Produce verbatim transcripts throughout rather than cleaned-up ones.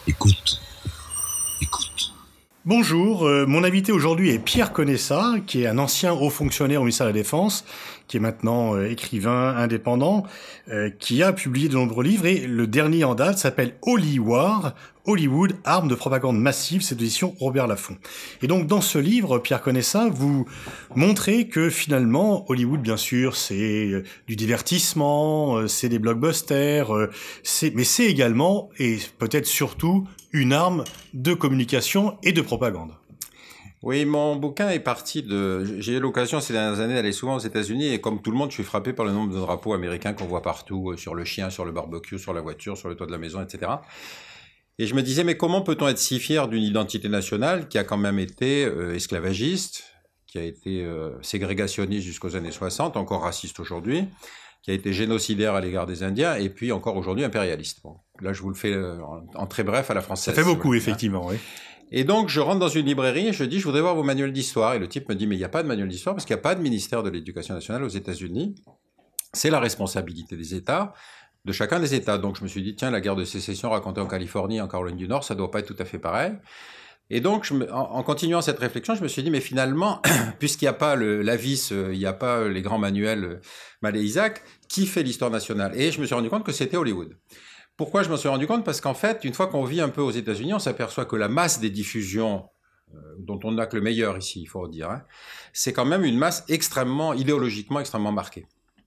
Écoute, écoute. Bonjour, euh, mon invité aujourd'hui est Pierre Conessa, qui est un ancien haut fonctionnaire au ministère de la Défense, qui est maintenant euh, écrivain indépendant, euh, qui a publié de nombreux livres, et le dernier en date s'appelle Holy War, Hollywood, armes de propagande massive, c'est d'édition Robert Laffont. Et donc dans ce livre, Pierre Conessa, vous montrez que finalement, Hollywood, bien sûr, c'est euh, du divertissement, euh, c'est des blockbusters, euh, c'est, mais c'est également, et peut-être surtout, une arme de communication et de propagande. Oui, mon bouquin est parti de... J'ai eu l'occasion ces dernières années d'aller souvent aux États-Unis et comme tout le monde, je suis frappé par le nombre de drapeaux américains qu'on voit partout, sur le chien, sur le barbecue, sur la voiture, sur le toit de la maison, et cetera. Et je me disais, mais comment peut-on être si fier d'une identité nationale qui a quand même été euh, esclavagiste, qui a été euh, ségrégationniste jusqu'aux années soixante, encore raciste aujourd'hui, qui a été génocidaire à l'égard des Indiens, et puis encore aujourd'hui impérialiste. Bon, là, je vous le fais euh, en, en très bref à la française. Ça fait beaucoup, ouais, effectivement, hein. oui. Et donc, je rentre dans une librairie et je dis, je voudrais voir vos manuels d'histoire. Et le type me dit, mais il n'y a pas de manuel d'histoire parce qu'il n'y a pas de ministère de l'Éducation nationale aux États-Unis. C'est la responsabilité des États, de chacun des États. Donc, je me suis dit, tiens, la guerre de sécession racontée en Californie, en Caroline du Nord, ça ne doit pas être tout à fait pareil. Et donc, je me, en, en continuant cette réflexion, je me suis dit, mais finalement, puisqu'il n'y a pas le, la vis, il n'y a pas les grands manuels Malé Isaac, qui fait l'histoire nationale? Et je me suis rendu compte que c'était Hollywood. Pourquoi je m'en suis rendu compte? Parce qu'en fait, une fois qu'on vit un peu aux États-Unis, on s'aperçoit que la masse des diffusions, euh, dont on n'a que le meilleur ici, il faut le dire, hein, c'est quand même une masse extrêmement, idéologiquement extrêmement marquée.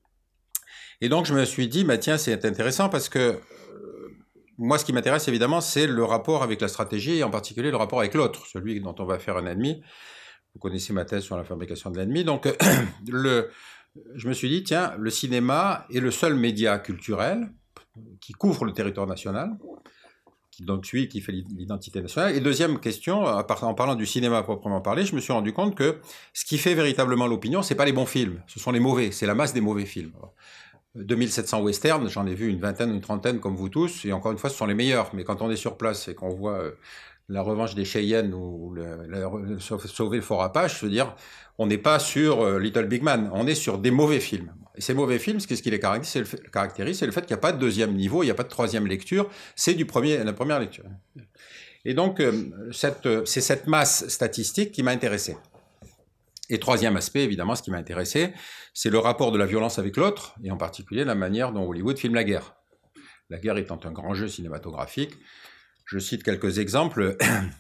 Et donc, je me suis dit, bah, tiens, c'est intéressant parce que euh, moi, ce qui m'intéresse évidemment, c'est le rapport avec la stratégie et en particulier le rapport avec l'autre, celui dont on va faire un ennemi. Vous connaissez ma thèse sur la fabrication de l'ennemi. Donc, euh, le, je me suis dit, tiens, le cinéma est le seul média culturel qui couvre le territoire national, qui donc celui qui fait l'identité nationale. Et deuxième question, en parlant du cinéma à proprement parler, je me suis rendu compte que ce qui fait véritablement l'opinion, c'est pas les bons films, ce sont les mauvais, c'est la masse des mauvais films. deux mille sept cents westerns, j'en ai vu une vingtaine, une trentaine comme vous tous, et encore une fois, ce sont les meilleurs. Mais quand on est sur place et qu'on voit euh, la revanche des Cheyennes ou le, le, sauver le Fort Apache, je veux dire, on n'est pas sur euh, Little Big Man, on est sur des mauvais films. Et ces mauvais films, qu'est-ce qui les caractérise? C'est le, fait, caractérise, c'est le fait qu'il n'y a pas de deuxième niveau, il n'y a pas de troisième lecture, c'est du premier, la première lecture. Et donc, euh, cette, euh, c'est cette masse statistique qui m'a intéressé. Et troisième aspect, évidemment, ce qui m'a intéressé, c'est le rapport de la violence avec l'autre, et en particulier la manière dont Hollywood filme la guerre. La guerre étant un grand jeu cinématographique. Je cite quelques exemples.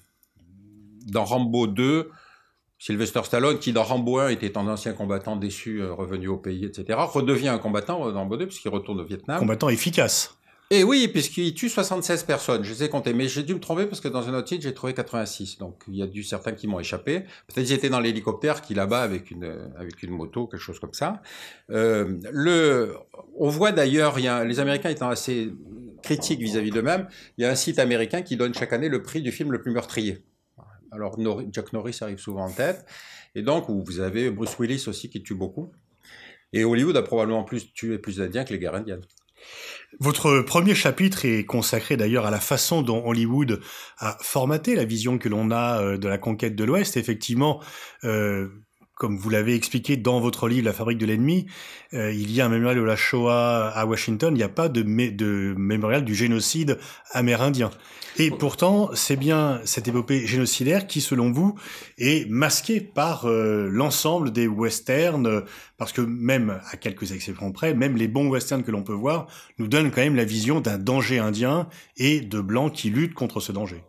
Dans Rambo deux, Sylvester Stallone, qui dans Rambo un était un ancien combattant déçu, revenu au pays, et cetera, redevient un combattant dans Rambo deux, puisqu'il retourne au Vietnam. Combattant efficace. Et oui, puisqu'il tue soixante-seize personnes, je les ai comptées, mais j'ai dû me tromper parce que dans un autre titre, j'ai trouvé quatre-vingt-six. Donc, il y a dû certains qui m'ont échappé. Peut-être qu'ils étaient dans l'hélicoptère qui là-bas avec une, avec une moto, quelque chose comme ça. Euh, le, on voit d'ailleurs, il y a, les Américains étant assez critiques vis-à-vis d'eux-mêmes, il y a un site américain qui donne chaque année le prix du film le plus meurtrier. Alors, Norris, Chuck Norris arrive souvent en tête. Et donc, où vous avez Bruce Willis aussi qui tue beaucoup. Et Hollywood a probablement plus tué plus d'Indiens que les guerres indiennes. Votre premier chapitre est consacré d'ailleurs à la façon dont Hollywood a formaté la vision que l'on a de la conquête de l'Ouest. Effectivement, euh, comme vous l'avez expliqué dans votre livre « La fabrique de l'ennemi », euh, il y a un mémorial de la Shoah à Washington, il n'y a pas de, mé- de mémorial du génocide amérindien. Et pourtant, c'est bien cette épopée génocidaire qui, selon vous, est masquée par euh, l'ensemble des westerns, euh, parce que même, à quelques exceptions près, même les bons westerns que l'on peut voir nous donnent quand même la vision d'un danger indien et de blancs qui luttent contre ce danger.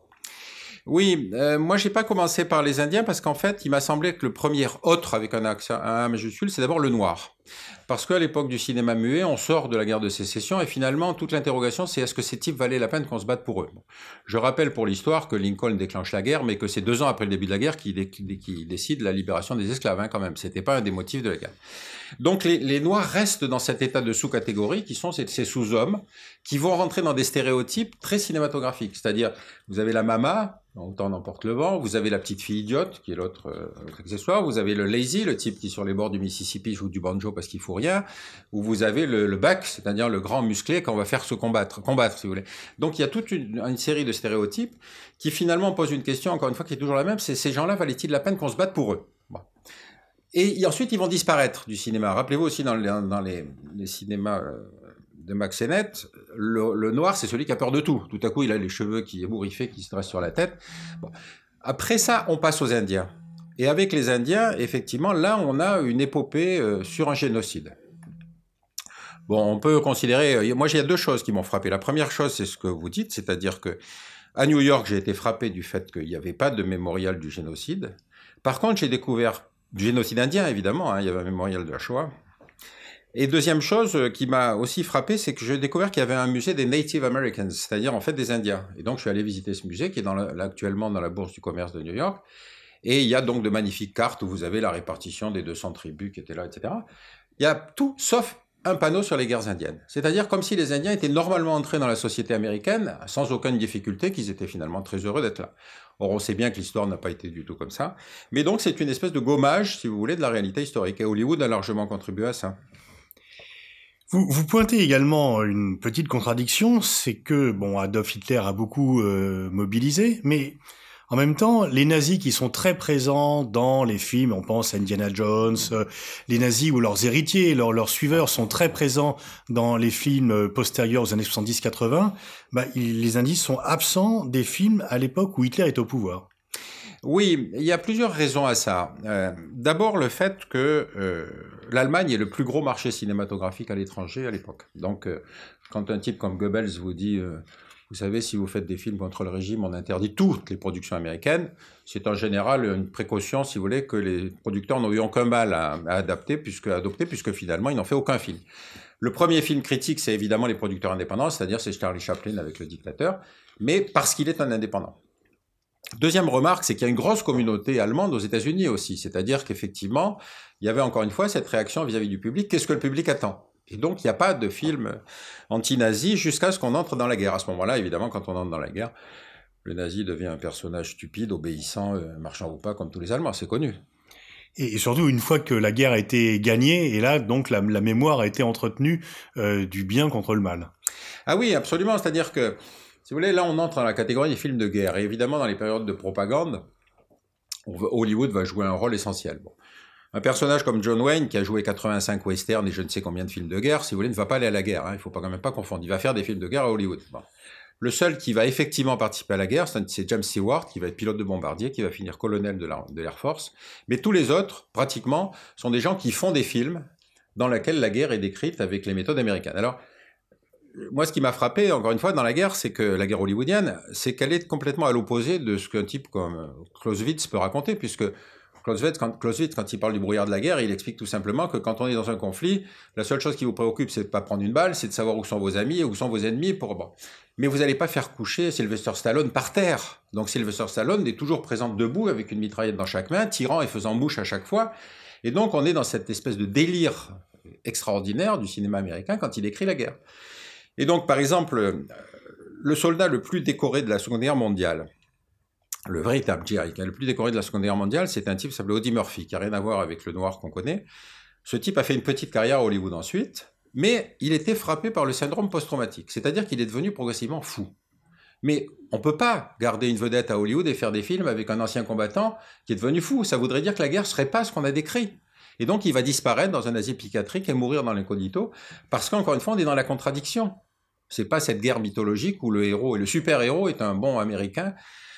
Oui, euh, moi j'ai pas commencé par les Indiens parce qu'en fait, il m'a semblé que le premier autre avec un accent, un A majuscule, c'est d'abord le noir. Parce qu'à l'époque du cinéma muet, on sort de la guerre de sécession et finalement, toute l'interrogation, c'est est-ce que ces types valaient la peine qu'on se batte pour eux? Je rappelle pour l'histoire que Lincoln déclenche la guerre, mais que c'est deux ans après le début de la guerre qu'il, dé- qu'il décide la libération des esclaves, hein, quand même. C'était pas un des motifs de la guerre. Donc les, les Noirs restent dans cet état de sous-catégorie qui sont ces, ces sous-hommes qui vont rentrer dans des stéréotypes très cinématographiques. C'est-à-dire, vous avez la mama, autant n'emporte le vent, vous avez la petite fille idiote, qui est l'autre, euh, l'autre accessoire, vous avez le lazy, le type qui sur les bords du Mississippi joue du banjo parce qu'il faut rien, ou vous avez le, le buck, c'est-à-dire le grand musclé qu'on va faire se combattre, combattre si vous voulez. Donc il y a toute une, une série de stéréotypes qui finalement posent une question, encore une fois, qui est toujours la même, c'est ces gens-là valaient-ils la peine qu'on se batte pour eux? Bon. Et, et ensuite, ils vont disparaître du cinéma. Rappelez-vous aussi dans les, dans les, les cinémas euh, de Mack Sennett, le, le noir, c'est celui qui a peur de tout. Tout à coup, il a les cheveux qui ébouriffés, qui se dressent sur la tête. Bon. Après ça, on passe aux Indiens. Et avec les Indiens, effectivement, là, on a une épopée euh, sur un génocide. Bon, on peut considérer... Moi, il y a deux choses qui m'ont frappé. La première chose, c'est ce que vous dites, c'est-à-dire que à New York, j'ai été frappé du fait qu'il n'y avait pas de mémorial du génocide. Par contre, j'ai découvert du génocide indien, évidemment, hein, il y avait un mémorial de la Shoah. Et deuxième chose qui m'a aussi frappé, c'est que j'ai découvert qu'il y avait un musée des Native Americans, c'est-à-dire en fait des Indiens. Et donc, je suis allé visiter ce musée qui est dans la, là, actuellement dans la Bourse du commerce de New York. Et il y a donc de magnifiques cartes où vous avez la répartition des deux cents tribus qui étaient là, et cetera. Il y a tout sauf un panneau sur les guerres indiennes. C'est-à-dire comme si les Indiens étaient normalement entrés dans la société américaine sans aucune difficulté, qu'ils étaient finalement très heureux d'être là. Or, on sait bien que l'histoire n'a pas été du tout comme ça. Mais donc, c'est une espèce de gommage, si vous voulez, de la réalité historique. Et Hollywood a largement contribué à ça. Vous, vous pointez également une petite contradiction, c'est que, bon, Adolf Hitler a beaucoup euh, mobilisé, mais... En même temps, les nazis qui sont très présents dans les films, on pense à Indiana Jones, euh, les nazis ou leurs héritiers, leurs, leurs suiveurs sont très présents dans les films postérieurs aux années soixante-dix quatre-vingts, bah, ils, les indices sont absents des films à l'époque où Hitler est au pouvoir. Oui, il y a plusieurs raisons à ça. Euh, d'abord, le fait que euh, l'Allemagne est le plus gros marché cinématographique à l'étranger à l'époque. Donc, euh, quand un type comme Goebbels vous dit... Euh, Vous savez, si vous faites des films contre le régime, on interdit toutes les productions américaines. C'est en général une précaution, si vous voulez, que les producteurs n'ont eu aucun mal à, à adapter, puisque, à adopter, puisque finalement, ils n'ont fait aucun film. Le premier film critique, c'est évidemment les producteurs indépendants, c'est-à-dire c'est Charlie Chaplin avec Le Dictateur, mais parce qu'il est un indépendant. Deuxième remarque, c'est qu'il y a une grosse communauté allemande aux États-Unis aussi, c'est-à-dire qu'effectivement, il y avait encore une fois cette réaction vis-à-vis du public. Qu'est-ce que le public attend ? Et donc, il n'y a pas de film anti-nazi jusqu'à ce qu'on entre dans la guerre. À ce moment-là, évidemment, quand on entre dans la guerre, le nazi devient un personnage stupide, obéissant, euh, marchand ou pas, comme tous les Allemands, c'est connu. Et surtout, une fois que la guerre a été gagnée, et là, donc, la, la mémoire a été entretenue euh, du bien contre le mal. Ah oui, absolument. C'est-à-dire que, si vous voulez, là, on entre dans la catégorie des films de guerre. Et évidemment, dans les périodes de propagande, Hollywood va jouer un rôle essentiel. Bon. Un personnage comme John Wayne, qui a joué quatre-vingt-cinq westerns et je ne sais combien de films de guerre, si vous voulez, ne va pas aller à la guerre. Hein, il ne faut pas quand même pas confondre. Il va faire des films de guerre à Hollywood. Bon. Le seul qui va effectivement participer à la guerre, c'est James Stewart, qui va être pilote de bombardier, qui va finir colonel de la, de l'Air Force. Mais tous les autres, pratiquement, sont des gens qui font des films dans lesquels la guerre est décrite avec les méthodes américaines. Alors, moi, ce qui m'a frappé, encore une fois, dans la guerre, c'est que la guerre hollywoodienne, c'est qu'elle est complètement à l'opposé de ce qu'un type comme Clausewitz peut raconter, puisque Clausewitz quand, Clausewitz, quand il parle du brouillard de la guerre, il explique tout simplement que quand on est dans un conflit, la seule chose qui vous préoccupe, c'est de ne pas prendre une balle, c'est de savoir où sont vos amis et où sont vos ennemis. Pour... Bon. Mais vous n'allez pas faire coucher Sylvester Stallone par terre. Donc Sylvester Stallone est toujours présent debout avec une mitraillette dans chaque main, tirant et faisant mouche à chaque fois. Et donc on est dans cette espèce de délire extraordinaire du cinéma américain quand il écrit la guerre. Et donc, par exemple, le soldat le plus décoré de la Seconde Guerre mondiale, le véritable G I, qui est le plus décoré de la Seconde Guerre mondiale, c'est un type qui s'appelait Audie Murphy, qui n'a rien à voir avec le noir qu'on connaît. Ce type a fait une petite carrière à Hollywood ensuite, mais il était frappé par le syndrome post-traumatique, c'est-à-dire qu'il est devenu progressivement fou. Mais on ne peut pas garder une vedette à Hollywood et faire des films avec un ancien combattant qui est devenu fou. Ça voudrait dire que la guerre ne serait pas ce qu'on a décrit. Et donc, il va disparaître dans un asile psychiatrique et mourir dans l'incognito, parce qu'encore une fois, on est dans la contradiction. C'est pas cette guerre mythologique où le héros et le super-héros est un bon Américain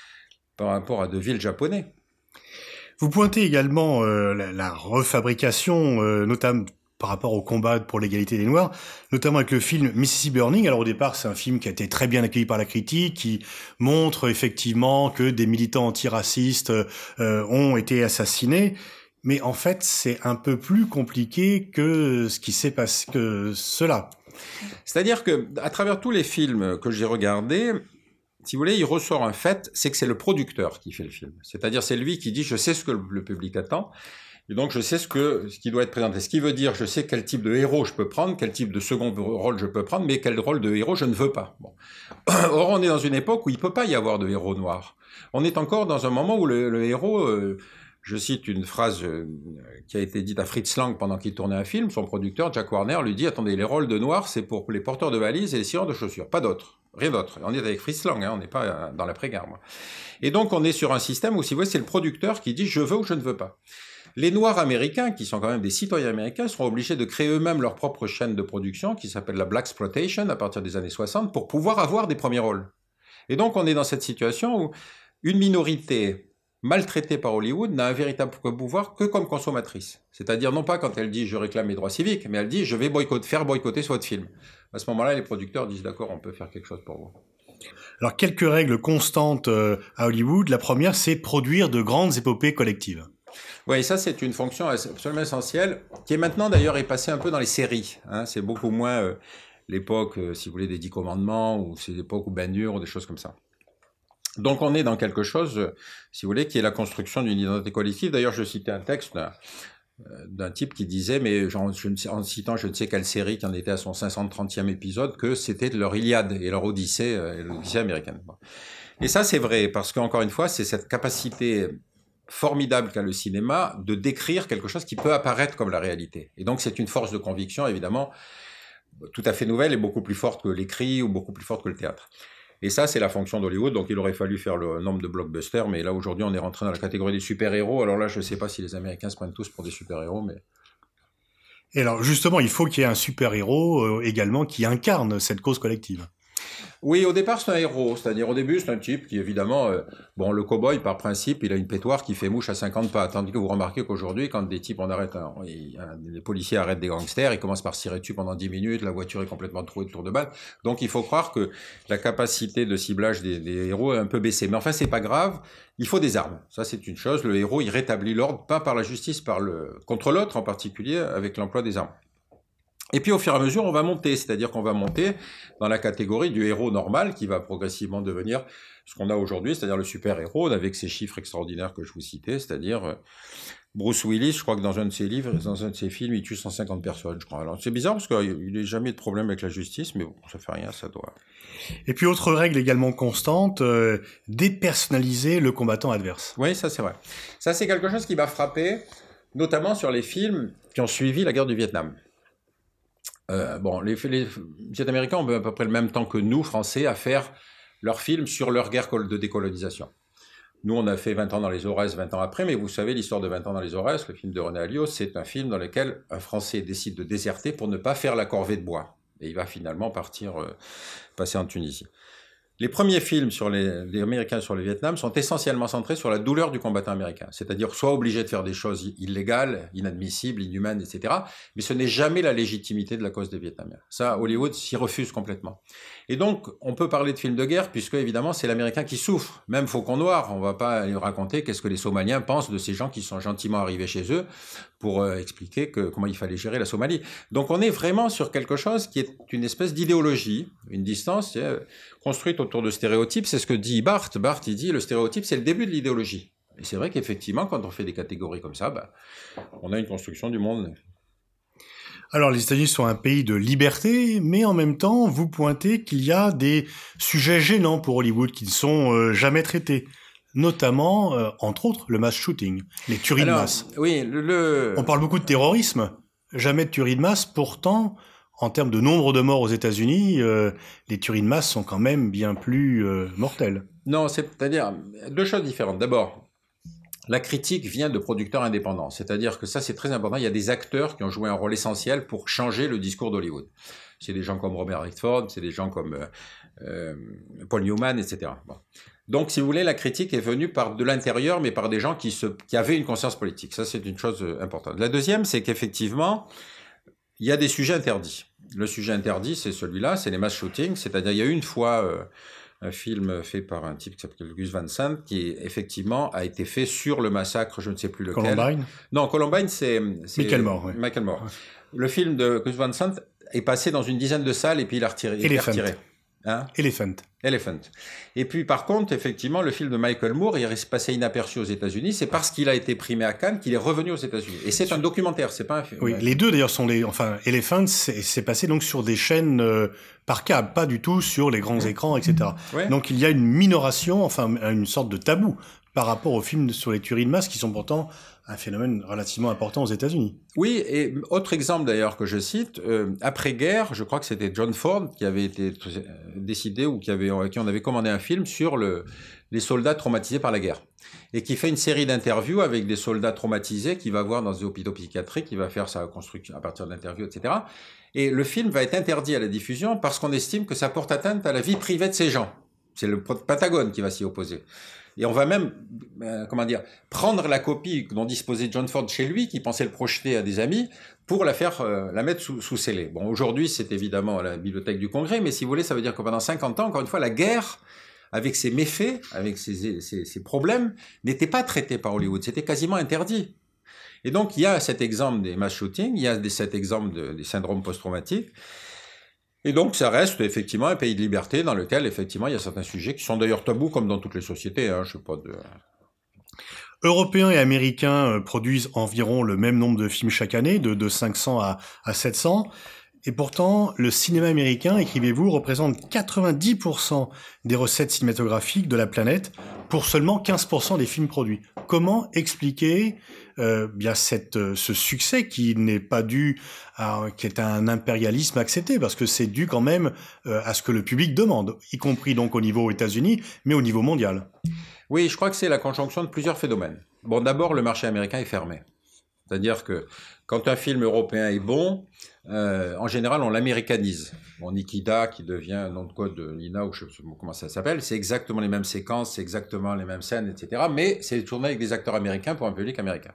par rapport à de vils Japonais. Vous pointez également euh, la, la refabrication, euh, notamment par rapport au combat pour l'égalité des Noirs, notamment avec le film Mississippi Burning. Alors au départ, c'est un film qui a été très bien accueilli par la critique, qui montre effectivement que des militants antiracistes euh, ont été assassinés. Mais en fait, c'est un peu plus compliqué que ce qui s'est passé, que cela. C'est-à-dire que, à travers tous les films que j'ai regardés, si vous voulez, il ressort un fait, c'est que c'est le producteur qui fait le film. C'est-à-dire, c'est lui qui dit, je sais ce que le public attend, et donc je sais ce que, ce qui doit être présenté. Ce qui veut dire, je sais quel type de héros je peux prendre, quel type de second rôle je peux prendre, mais quel rôle de héros je ne veux pas. Bon. Or, on est dans une époque où il ne peut pas y avoir de héros noirs. On est encore dans un moment où le, le héros... Euh, Je cite une phrase qui a été dite à Fritz Lang pendant qu'il tournait un film. Son producteur, Jack Warner, lui dit « Attendez, les rôles de noirs, c'est pour les porteurs de valises et les scieurs de chaussures, pas d'autres, rien d'autre. » On est avec Fritz Lang, hein, on n'est pas dans l'après-guerre. Moi. Et donc, on est sur un système où, si vous voulez, c'est le producteur qui dit « Je veux ou je ne veux pas ». Les Noirs américains, qui sont quand même des citoyens américains, seront obligés de créer eux-mêmes leur propre chaîne de production, qui s'appelle la Blaxploitation, à partir des années soixante, pour pouvoir avoir des premiers rôles. Et donc, on est dans cette situation où une minorité maltraitée par Hollywood n'a un véritable pouvoir que comme consommatrice. C'est-à-dire, non pas quand elle dit « je réclame mes droits civiques », mais elle dit « je vais boycotter, faire boycotter votre film ». À ce moment-là, les producteurs disent « d'accord, on peut faire quelque chose pour vous ». Alors, quelques règles constantes euh, à Hollywood. La première, c'est produire de grandes épopées collectives. Oui, ça, c'est une fonction absolument essentielle, qui est maintenant, d'ailleurs, est passée un peu dans les séries. Hein. C'est beaucoup moins euh, l'époque, euh, si vous voulez, des Dix Commandements, ou c'est l'époque où Ben-Hur, ou des choses comme ça. Donc, on est dans quelque chose, euh, si vous voulez, qui est la construction d'une identité collective. D'ailleurs, je citais un texte d'un, euh, d'un type qui disait, mais genre, je ne sais, en citant je ne sais quelle série qui en était à son cinq cent trentième épisode, que c'était leur Iliade et leur Odyssée, euh, l'Odyssée américaine. Bon. Et ça, c'est vrai, parce qu'encore une fois, c'est cette capacité formidable qu'a le cinéma de décrire quelque chose qui peut apparaître comme la réalité. Et donc, c'est une force de conviction, évidemment, tout à fait nouvelle et beaucoup plus forte que l'écrit ou beaucoup plus forte que le théâtre. Et ça, c'est la fonction d'Hollywood. Donc, il aurait fallu faire le nombre de blockbusters. Mais là, aujourd'hui, on est rentré dans la catégorie des super-héros. Alors là, je ne sais pas si les Américains se prennent tous pour des super-héros, mais... Et alors, justement, il faut qu'il y ait un super-héros euh, également qui incarne cette cause collective. Oui, au départ, c'est un héros. C'est-à-dire, au début, c'est un type qui, évidemment... Euh, bon, le cow-boy, par principe, il a une pétoire qui fait mouche à cinquante pas. Tandis que vous remarquez qu'aujourd'hui, quand des types, on arrête... Un, il, un, les policiers arrêtent des gangsters, ils commencent par se tirer dessus pendant dix minutes, la voiture est complètement trouée de tours de balle. Donc, il faut croire que la capacité de ciblage des, des héros est un peu baissée. Mais enfin, c'est pas grave. Il faut des armes. Ça, c'est une chose. Le héros, il rétablit l'ordre, pas par la justice, par le contre l'autre en particulier, avec l'emploi des armes. Et puis, au fur et à mesure, on va monter, c'est-à-dire qu'on va monter dans la catégorie du héros normal qui va progressivement devenir ce qu'on a aujourd'hui, c'est-à-dire le super-héros, avec ces chiffres extraordinaires que je vous citais, c'est-à-dire euh, Bruce Willis, je crois que dans un de ses livres, dans un de ses films, il tue cent cinquante personnes, je crois. Alors, c'est bizarre parce qu'il n'a jamais de problème avec la justice, mais bon, ça fait rien, ça doit... Et puis, autre règle également constante, euh, dépersonnaliser le combattant adverse. Oui, ça c'est vrai. Ça, c'est quelque chose qui m'a frappé, notamment sur les films qui ont suivi la guerre du Vietnam. Euh, bon, les, les, les Américains ont à peu près le même temps que nous, Français, à faire leurs films sur leur guerre de décolonisation. Nous, on a fait vingt ans dans les Aurès, vingt ans après, mais vous savez, l'histoire de vingt ans dans les Aurès, le film de René Alliot, c'est un film dans lequel un Français décide de déserter pour ne pas faire la corvée de bois. Et il va finalement partir, euh, passer en Tunisie. Les premiers films sur les, les Américains sur le Vietnam sont essentiellement centrés sur la douleur du combattant américain. C'est-à-dire soit obligé de faire des choses illégales, inadmissibles, inhumaines, et cetera. Mais ce n'est jamais la légitimité de la cause des Vietnamiens. Ça, Hollywood s'y refuse complètement. Et donc, on peut parler de films de guerre, puisque évidemment, c'est l'Américain qui souffre. Même Faucon Noir, on ne va pas lui raconter qu'est-ce que les Somaliens pensent de ces gens qui sont gentiment arrivés chez eux pour euh, expliquer que, comment il fallait gérer la Somalie. Donc, on est vraiment sur quelque chose qui est une espèce d'idéologie, une distance euh, construite autour de stéréotypes. C'est ce que dit Barthes. Barthes, il dit, le stéréotype, c'est le début de l'idéologie. Et c'est vrai qu'effectivement, quand on fait des catégories comme ça, bah, on a une construction du monde. Alors, les États-Unis sont un pays de liberté, mais en même temps, vous pointez qu'il y a des sujets gênants pour Hollywood qui ne sont euh, jamais traités. Notamment, euh, entre autres, le mass shooting, les tueries Alors, de masse. Oui, le, le... On parle beaucoup de terrorisme, jamais de tueries de masse. Pourtant, en termes de nombre de morts aux États-Unis, euh, les tueries de masse sont quand même bien plus euh, mortelles. Non, c'est-à-dire deux choses différentes. D'abord, la critique vient de producteurs indépendants. C'est-à-dire que ça, c'est très important. Il y a des acteurs qui ont joué un rôle essentiel pour changer le discours d'Hollywood. C'est des gens comme Robert Redford, c'est des gens comme euh, euh, Paul Newman, et cetera. Bon. Donc, si vous voulez, la critique est venue par de l'intérieur, mais par des gens qui, se, qui avaient une conscience politique. Ça, c'est une chose importante. La deuxième, c'est qu'effectivement, il y a des sujets interdits. Le sujet interdit, c'est celui-là, c'est les mass shootings. C'est-à-dire, il y a eu une fois... Euh, un film fait par un type qui s'appelle Gus Van Sant, qui effectivement a été fait sur le massacre, je ne sais plus lequel. Columbine ? Non, Columbine, c'est... c'est Michael Moore, oui. Michael Moore. Le film de Gus Van Sant est passé dans une dizaine de salles et puis il a retiré. Il a retiré. Hein? Elephant. Elephant. Et puis, par contre, effectivement, le film de Michael Moore, il est passé inaperçu aux États-Unis. C'est parce qu'il a été primé à Cannes qu'il est revenu aux États-Unis. Et c'est un documentaire, c'est pas un film. Oui, ouais. Les deux d'ailleurs sont les. Enfin, Elephant, c'est, c'est passé donc sur des chaînes euh, par câble, pas du tout sur les grands écrans, et cetera. Ouais. Donc il y a une minoration, enfin une sorte de tabou par rapport aux films sur les tueries de masse qui sont pourtant un phénomène relativement important aux États-Unis. Oui, et autre exemple d'ailleurs que je cite, euh, après-guerre, je crois que c'était John Ford qui avait été euh, décidé ou qui avait, qui on avait commandé un film sur le, les soldats traumatisés par la guerre. Et qui fait une série d'interviews avec des soldats traumatisés qu'il va voir dans des hôpitaux psychiatriques, il va faire sa construction à partir d'interviews, et cetera. Et le film va être interdit à la diffusion parce qu'on estime que ça porte atteinte à la vie privée de ces gens. C'est le Pentagone qui va s'y opposer. Et on va même, euh, comment dire, prendre la copie dont disposait John Ford chez lui, qui pensait le projeter à des amis, pour la faire, euh, la mettre sous, sous scellé. Bon, aujourd'hui, c'est évidemment à la bibliothèque du Congrès, mais si vous voulez, ça veut dire que pendant cinquante ans, encore une fois, la guerre, avec ses méfaits, avec ses, ses, ses problèmes, n'était pas traitée par Hollywood. C'était quasiment interdit. Et donc, il y a cet exemple des mass shootings, il y a des, cet exemple de, des syndromes post-traumatiques. Et donc, ça reste effectivement un pays de liberté dans lequel, effectivement, il y a certains sujets qui sont d'ailleurs tabous, comme dans toutes les sociétés. Hein, je sais pas de... Européens et Américains produisent environ le même nombre de films chaque année, de, de cinq cents à, à sept cents. Et pourtant, le cinéma américain, écrivez-vous, représente quatre-vingt-dix pour cent des recettes cinématographiques de la planète pour seulement quinze pour cent des films produits. Comment expliquer euh, bien cette, ce succès qui n'est pas dû à, qui est un impérialisme accepté, parce que c'est dû quand même euh, à ce que le public demande, y compris donc au niveau États-Unis, mais au niveau mondial. Oui, je crois que c'est la conjonction de plusieurs phénomènes. Bon, d'abord, le marché américain est fermé. C'est-à-dire que quand un film européen est bon, euh, en général, on l'américanise. Bon, Nikita, qui devient un nom de code de Nina, ou je ne sais pas comment ça s'appelle, c'est exactement les mêmes séquences, c'est exactement les mêmes scènes, et cetera. Mais c'est tourné avec des acteurs américains pour un public américain.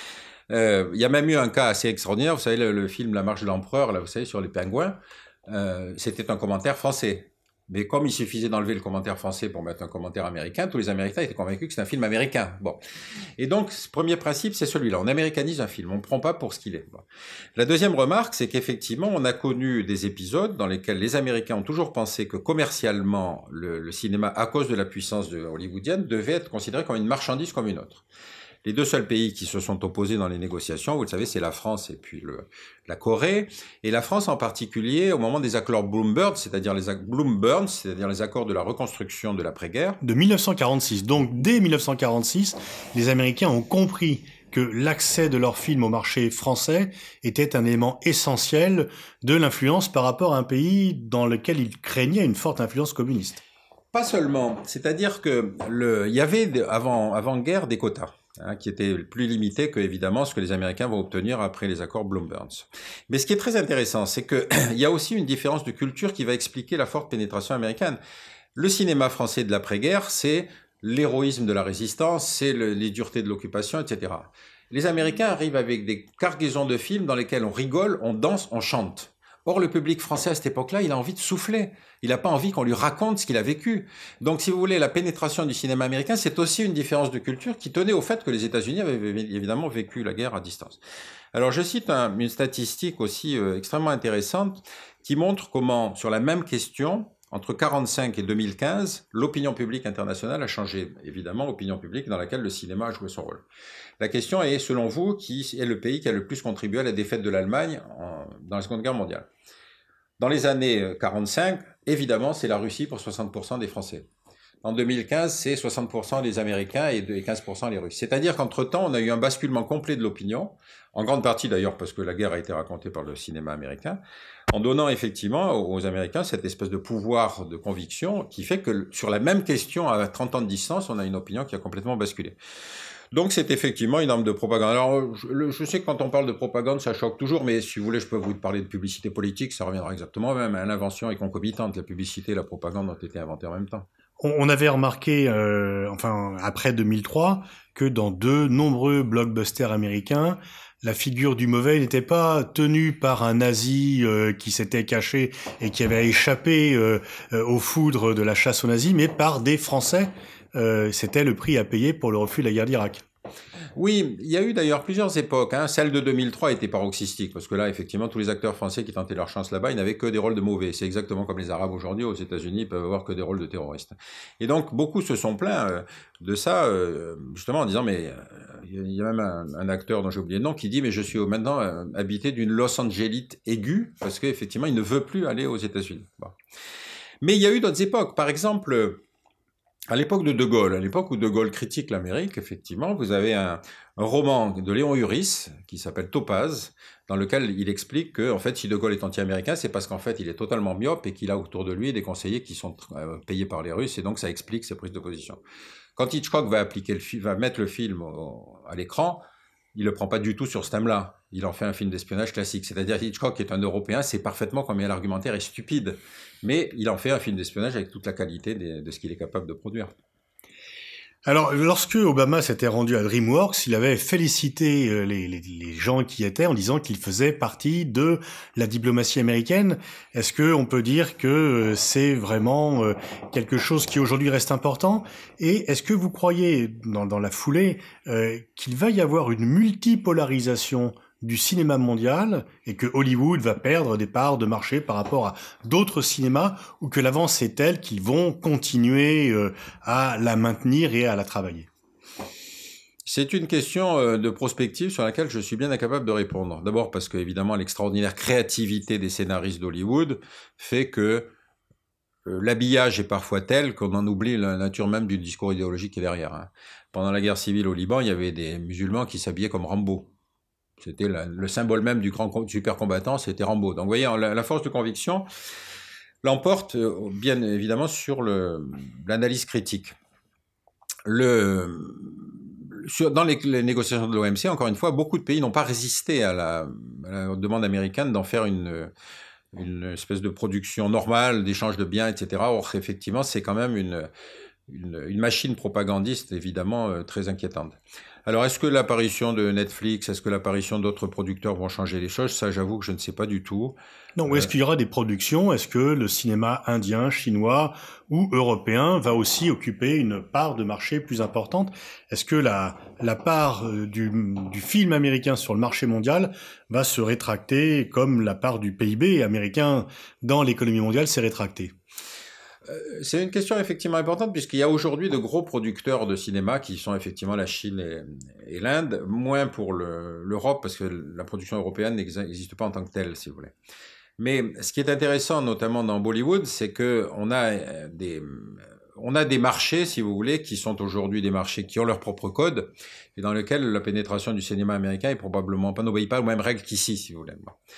Euh, il y a même eu un cas assez extraordinaire. Vous savez, le, le film La Marche de l'Empereur, là, vous savez, sur les pingouins, euh, c'était un commentaire français. Mais comme il suffisait d'enlever le commentaire français pour mettre un commentaire américain, tous les Américains étaient convaincus que c'est un film américain. Bon. Et donc, ce premier principe, c'est celui-là. On américanise un film. On ne prend pas pour ce qu'il est. Bon. La deuxième remarque, c'est qu'effectivement, on a connu des épisodes dans lesquels les Américains ont toujours pensé que commercialement, le, le cinéma, à cause de la puissance de hollywoodienne, devait être considéré comme une marchandise comme une autre. Les deux seuls pays qui se sont opposés dans les négociations, vous le savez, c'est la France et puis le, la Corée. Et la France en particulier, au moment des accords Bloomberg, c'est-à-dire les, Bloomberg, c'est-à-dire les accords de la reconstruction de l'après-guerre. De mille neuf cent quarante-six. Donc, dès mille neuf cent quarante-six, les Américains ont compris que l'accès de leurs films au marché français était un élément essentiel de l'influence par rapport à un pays dans lequel ils craignaient une forte influence communiste. Pas seulement. C'est-à-dire que le, il y avait avant, avant-guerre des quotas. Hein, qui était plus limité que, évidemment, ce que les Américains vont obtenir après les accords Bloomberg. Mais ce qui est très intéressant, c'est qu'il y a aussi une différence de culture qui va expliquer la forte pénétration américaine. Le cinéma français de l'après-guerre, c'est l'héroïsme de la résistance, c'est le, les duretés de l'occupation, et cetera. Les Américains arrivent avec des cargaisons de films dans lesquels on rigole, on danse, on chante. Or, le public français à cette époque-là, il a envie de souffler. Il n'a pas envie qu'on lui raconte ce qu'il a vécu. Donc, si vous voulez, la pénétration du cinéma américain, c'est aussi une différence de culture qui tenait au fait que les États-Unis avaient évidemment vécu la guerre à distance. Alors, je cite un, une statistique aussi euh, extrêmement intéressante qui montre comment, sur la même question, entre quarante-cinq et deux mille quinze, l'opinion publique internationale a changé. Évidemment, opinion publique dans laquelle le cinéma a joué son rôle. La question est, selon vous, qui est le pays qui a le plus contribué à la défaite de l'Allemagne en, dans la Seconde Guerre mondiale? Dans les années quarante-cinq, évidemment, c'est la Russie pour soixante pour cent des Français. En deux mille quinze, c'est soixante pour cent les Américains et quinze pour cent les Russes. C'est-à-dire qu'entre-temps, on a eu un basculement complet de l'opinion, en grande partie d'ailleurs parce que la guerre a été racontée par le cinéma américain, en donnant effectivement aux Américains cette espèce de pouvoir de conviction qui fait que sur la même question, à trente ans de distance, on a une opinion qui a complètement basculé. Donc c'est effectivement une arme de propagande. Alors je, je sais que quand on parle de propagande, ça choque toujours, mais si vous voulez, je peux vous parler de publicité politique, ça reviendra exactement même. L'invention est concomitante, la publicité et la propagande ont été inventées en même temps. On avait remarqué, euh, enfin après deux mille trois, que dans de nombreux blockbusters américains, la figure du mauvais n'était pas tenue par un nazi euh, qui s'était caché et qui avait échappé euh, euh, aux foudres de la chasse aux nazis, mais par des Français. Euh, c'était le prix à payer pour le refus de la guerre d'Irak. Oui, il y a eu d'ailleurs plusieurs époques. Hein. Celle de deux mille trois était paroxystique, parce que là, effectivement, tous les acteurs français qui tentaient leur chance là-bas, ils n'avaient que des rôles de mauvais. C'est exactement comme les Arabes aujourd'hui, aux États-Unis, ils peuvent avoir que des rôles de terroristes. Et donc, beaucoup se sont plaints euh, de ça, euh, justement en disant, mais il euh, y a même un, un acteur dont j'ai oublié le nom qui dit, mais je suis maintenant euh, habité d'une Los Angelite aiguë, parce qu'effectivement, il ne veut plus aller aux États-Unis. Bon. Mais il y a eu d'autres époques. Par exemple, à l'époque de De Gaulle, à l'époque où De Gaulle critique l'Amérique, effectivement, vous avez un, un roman de Léon Uris qui s'appelle Topaz, dans lequel il explique que en fait, si De Gaulle est anti-américain, c'est parce qu'en fait, il est totalement myope et qu'il a autour de lui des conseillers qui sont euh, payés par les Russes, et donc ça explique ses prises de position. Quand Hitchcock va appliquer le film, va mettre le film au, à l'écran, il le prend pas du tout sur ce thème-là. Il en fait un film d'espionnage classique. C'est-à-dire Hitchcock est un Européen, sait parfaitement combien l'argumentaire est stupide, mais il en fait un film d'espionnage avec toute la qualité de, de ce qu'il est capable de produire. Alors, lorsque Obama s'était rendu à DreamWorks, il avait félicité les, les, les gens qui y étaient en disant qu'il faisait partie de la diplomatie américaine. Est-ce que on peut dire que c'est vraiment quelque chose qui aujourd'hui reste important? Et est-ce que vous croyez, dans, dans la foulée, euh, qu'il va y avoir une multipolarisation du cinéma mondial et que Hollywood va perdre des parts de marché par rapport à d'autres cinémas, ou que l'avance est telle qu'ils vont continuer euh, à la maintenir et à la travailler? C'est une question euh, de prospective sur laquelle je suis bien incapable de répondre. D'abord parce que, évidemment, l'extraordinaire créativité des scénaristes d'Hollywood fait que euh, l'habillage est parfois tel qu'on en oublie la nature même du discours idéologique qui est derrière. Hein. Pendant la guerre civile au Liban, il y avait des musulmans qui s'habillaient comme Rambo. C'était la, le symbole même du grand super combattant, c'était Rambo. Donc, vous voyez, la, la force de conviction l'emporte bien évidemment sur le, l'analyse critique. Le, sur, dans les, les négociations de l'O M C, encore une fois, beaucoup de pays n'ont pas résisté à la, à la demande américaine d'en faire une, une espèce de production normale, d'échange de biens, et cetera. Or, effectivement, c'est quand même une, une, une machine propagandiste, évidemment, euh, très inquiétante. Alors, est-ce que l'apparition de Netflix, est-ce que l'apparition d'autres producteurs vont changer les choses? Ça, j'avoue que je ne sais pas du tout. Non, ou est-ce qu'il y aura des productions? Est-ce que le cinéma indien, chinois ou européen va aussi occuper une part de marché plus importante? Est-ce que la, la part du, du film américain sur le marché mondial va se rétracter comme la part du P I B américain dans l'économie mondiale s'est rétractée? C'est une question effectivement importante, puisqu'il y a aujourd'hui de gros producteurs de cinéma qui sont effectivement la Chine et, et l'Inde, moins pour le, l'Europe, parce que la production européenne n'existe pas en tant que telle, si vous voulez. Mais ce qui est intéressant, notamment dans Bollywood, c'est qu'on a des, on a des marchés, si vous voulez, qui sont aujourd'hui des marchés qui ont leur propre code, et dans lesquels la pénétration du cinéma américain est probablement pas, n'obéit pas aux mêmes règles qu'ici, si vous voulez.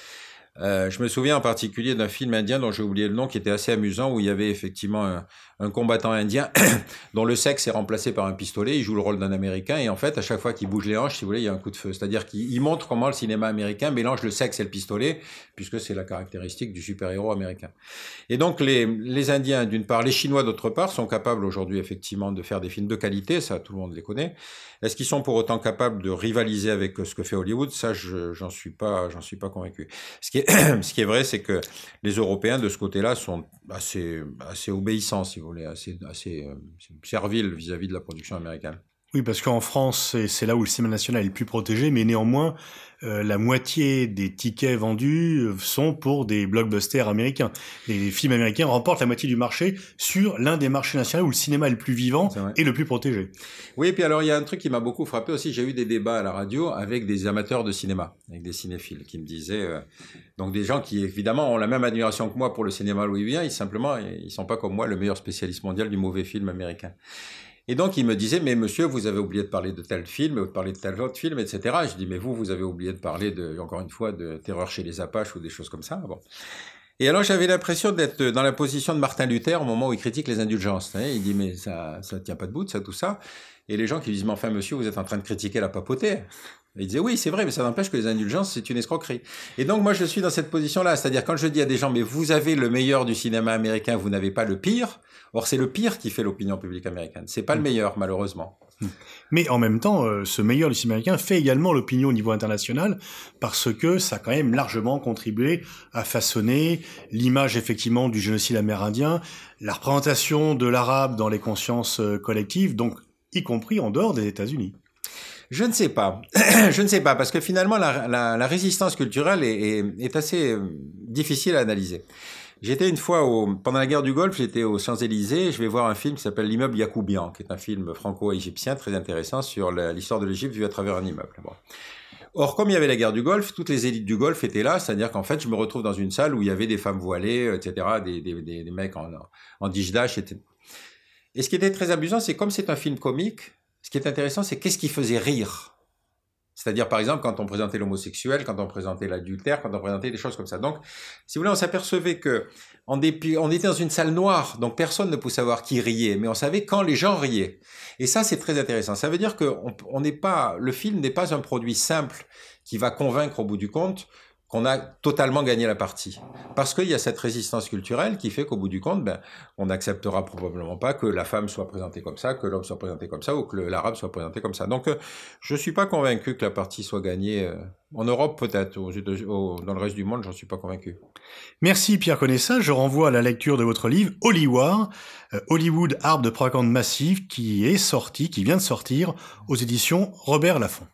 Euh, je me souviens en particulier d'un film indien dont j'ai oublié le nom, qui était assez amusant, où il y avait effectivement un, un combattant indien dont le sexe est remplacé par un pistolet. Il joue le rôle d'un Américain, et en fait, à chaque fois qu'il bouge les hanches, si vous voulez, il y a un coup de feu. C'est-à-dire qu'il montre comment le cinéma américain mélange le sexe et le pistolet, puisque c'est la caractéristique du super-héros américain. Et donc, les, les Indiens, d'une part, les Chinois, d'autre part, sont capables aujourd'hui, effectivement, de faire des films de qualité. Ça, tout le monde les connaît. Est-ce qu'ils sont pour autant capables de rivaliser avec ce que fait Hollywood? Ça, je, j'en suis pas, j'en suis pas convaincu. Ce qui est, ce qui est vrai, c'est que les Européens, de ce côté-là, sont assez, assez obéissants, si vous voulez, assez, assez euh, serviles vis-à-vis de la production américaine. Oui, parce qu'en France, c'est, c'est là où le cinéma national est le plus protégé, mais néanmoins, euh, la moitié des tickets vendus sont pour des blockbusters américains. Les films américains remportent la moitié du marché sur l'un des marchés nationaux où le cinéma est le plus vivant et le plus protégé. Oui, et puis alors, il y a un truc qui m'a beaucoup frappé aussi. J'ai eu des débats à la radio avec des amateurs de cinéma, avec des cinéphiles, qui me disaient... Euh, donc des gens qui, évidemment, ont la même admiration que moi pour le cinéma hollywoodien, ils simplement, ils sont pas comme moi le meilleur spécialiste mondial du mauvais film américain. Et donc, il me disait, mais monsieur, vous avez oublié de parler de tel film, de parler de tel autre film, et cetera. Et je dis, mais vous, vous avez oublié de parler, de, encore une fois, de Terreur chez les Apaches ou des choses comme ça. Bon. Et alors, j'avais l'impression d'être dans la position de Martin Luther au moment où il critique les indulgences. Il dit, mais ça ça tient pas debout, ça, tout ça. Et les gens qui disent, mais enfin, monsieur, vous êtes en train de critiquer la papauté. Et il disait, oui, c'est vrai, mais ça n'empêche que les indulgences, c'est une escroquerie. Et donc, moi, je suis dans cette position-là. C'est-à-dire, quand je dis à des gens, mais vous avez le meilleur du cinéma américain, vous n'avez pas le pire. Or, c'est le pire qui fait l'opinion publique américaine. C'est pas le meilleur, malheureusement. Mais en même temps, euh, ce meilleur du cinéma américain fait également l'opinion au niveau international, parce que ça a quand même largement contribué à façonner l'image, effectivement, du génocide amérindien, la représentation de l'arabe dans les consciences euh, collectives, donc y compris en dehors des États-Unis. Je ne sais pas. Je ne sais pas, parce que finalement, la, la, la résistance culturelle est, est, est assez difficile à analyser. J'étais une fois, au, pendant la guerre du Golfe, j'étais aux Champs-Élysées, je vais voir un film qui s'appelle L'immeuble Yacoubian, qui est un film franco-égyptien très intéressant sur la, l'histoire de l'Égypte vue à travers un immeuble. Bon. Or, comme il y avait la guerre du Golfe, toutes les élites du Golfe étaient là, c'est-à-dire qu'en fait, je me retrouve dans une salle où il y avait des femmes voilées, et cetera, des, des, des, des mecs en, en dijdash, et cetera. Et ce qui était très amusant, c'est comme c'est un film comique, ce qui est intéressant, c'est qu'est-ce qui faisait rire C'est-à-dire, par exemple, quand on présentait l'homosexuel, quand on présentait l'adultère, quand on présentait des choses comme ça. Donc, si vous voulez, on s'apercevait que, en dépit, on était dans une salle noire, donc personne ne pouvait savoir qui riait, mais on savait quand les gens riaient. Et ça, c'est très intéressant. Ça veut dire que on, on n'est pas, le film n'est pas un produit simple qui va convaincre au bout du compte qu'on a totalement gagné la partie. Parce qu'il y a cette résistance culturelle qui fait qu'au bout du compte, ben, on n'acceptera probablement pas que la femme soit présentée comme ça, que l'homme soit présenté comme ça, ou que le, l'arabe soit présenté comme ça. Donc, euh, je suis pas convaincu que la partie soit gagnée. Euh, en Europe, peut-être. Aux, aux, dans le reste du monde, j'en suis pas convaincu. Merci Pierre Conessa. Je renvoie à la lecture de votre livre Hollywood, euh, Hollywood, arme de propagande massive, qui est sorti, qui vient de sortir aux éditions Robert Laffont.